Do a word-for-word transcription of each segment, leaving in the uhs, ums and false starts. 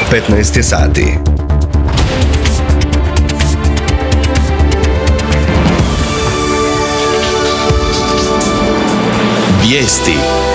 petnaest je sati. Vijesti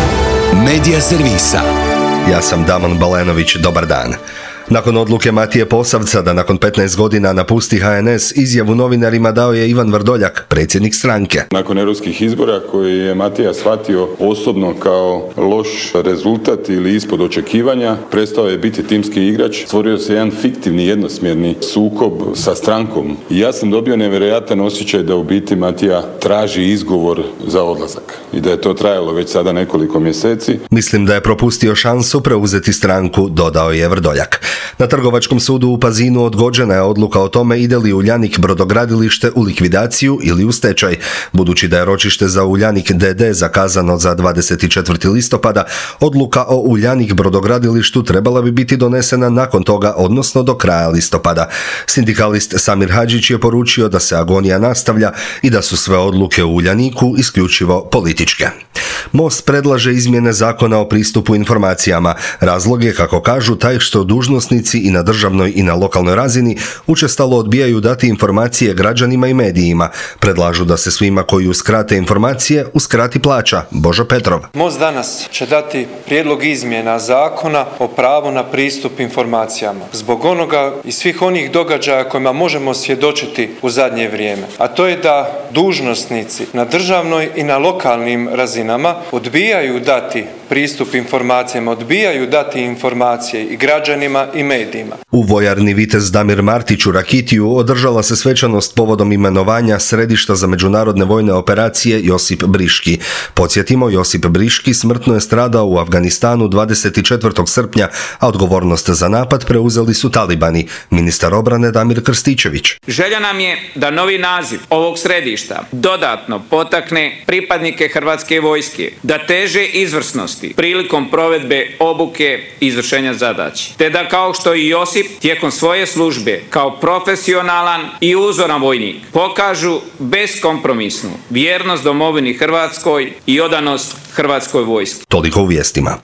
Medija servisa. Ja sam Damon Balenović, dobar dan. Nakon odluke Matije Posavca da nakon petnaest godina napusti H N S, izjavu novinarima dao je Ivan Vrdoljak, predsjednik stranke. Nakon europskih izbora koji je Matija shvatio osobno kao loš rezultat ili ispod očekivanja, prestao je biti timski igrač, stvorio se jedan fiktivni jednosmjerni sukob sa strankom. I ja sam dobio nevjerojatan osjećaj da u biti Matija traži izgovor za odlazak i da je to trajalo već sada nekoliko mjeseci. Mislim da je propustio šansu preuzeti stranku, dodao je Vrdoljak. Na Trgovačkom sudu u Pazinu odgođena je odluka o tome ide li Uljanik brodogradilište u likvidaciju ili u stečaj. Budući da je ročište za Uljanik D D zakazano za dvadeset četvrtog listopada, odluka o Uljanik brodogradilištu trebala bi biti donesena nakon toga, odnosno do kraja listopada. Sindikalist Samir Hadžić je poručio da se agonija nastavlja i da su sve odluke u Uljaniku isključivo političke. Most predlaže izmjene zakona o pristupu informacijama. Razlog je, kako kažu, taj što dužnosnici i na državnoj i na lokalnoj razini učestalo odbijaju dati informacije građanima i medijima. Predlažu da se svima koji uskrate informacije uskrati plaća. Božo Petrov. Most danas će dati prijedlog izmjena zakona o pravu na pristup informacijama. Zbog onoga i svih onih događaja kojima možemo svjedočiti u zadnje vrijeme. A to je da dužnosnici na državnoj i na lokalnim razinama odbijaju dati pristup informacijama, odbijaju dati informacije i građanima i medijima. U vojarni Vitez Damir Martić u Rakitiju održala se svečanost povodom imenovanja Središta za međunarodne vojne operacije Josip Briški. Podsjetimo, Josip Briški smrtno je stradao u Afganistanu dvadeset četvrtog srpnja, a odgovornost za napad preuzeli su talibani. Ministar obrane Damir Krstičević. Želja nam je da novi naziv ovog središta dodatno potakne pripadnike Hrvatske vojske da teže izvrsnosti prilikom provedbe obuke i izvršenja zadaća. Te da kao što i Josip tijekom svoje službe kao profesionalan i uzoran vojnik pokažu beskompromisnu vjernost domovini Hrvatskoj i odanost Hrvatskoj vojski. Toliko u vijestima.